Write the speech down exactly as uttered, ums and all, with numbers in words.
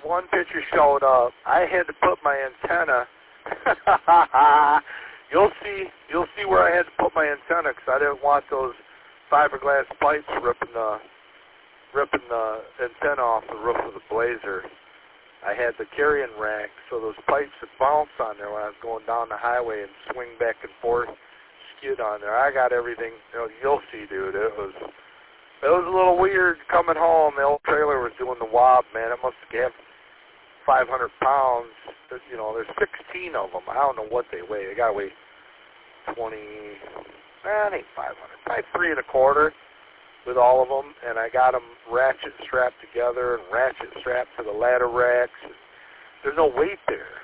one picture showed up. I had to put my antenna. you'll see. You'll see where I had to put my antenna because I didn't want those fiberglass pipes ripping the ripping the antenna off the roof of the Blazer. I had the carrying rack, so those pipes would bounce on there when I was going down the highway and swing back and forth, skid on there. I got everything. You know, you'll see, dude. It was it was a little weird coming home. The old trailer was doing the wob, man. It must have five hundred pounds. You know, there's sixteen of them. I don't know what they weigh. They got to weigh twenty. Nah, it ain't five hundred. Probably three and a quarter. With all of them, and I got them ratchet strapped together and ratchet strapped to the ladder racks. There's no weight there.